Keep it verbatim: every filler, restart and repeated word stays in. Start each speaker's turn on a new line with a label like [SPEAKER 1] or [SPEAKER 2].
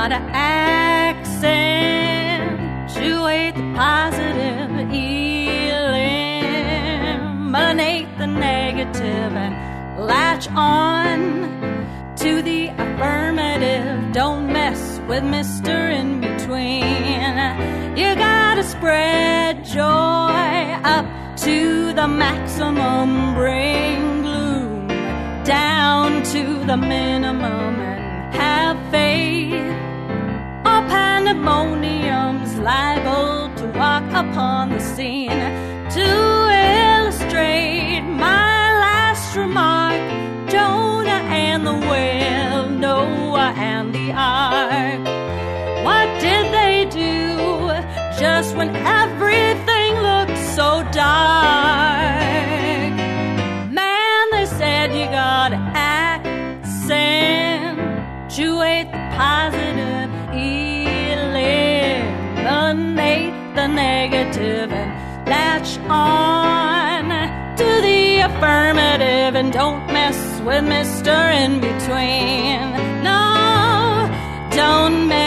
[SPEAKER 1] gotta accentuate the positive, eliminate the negative, and latch on to the affirmative. Don't mess with Mister In Between. You gotta spread joy up to the maximum, bring gloom down to the minimum, and have faith, or pandemonium's liable to walk upon the scene. To illustrate my last remark, Jonah and the whale, Noah and the ark. What did they do just when everything looked so dark? Man, they said you gotta accentuate the positive, eliminate the negative, and latch on to the affirmative, and don't mess with Mister In Between. No, don't mess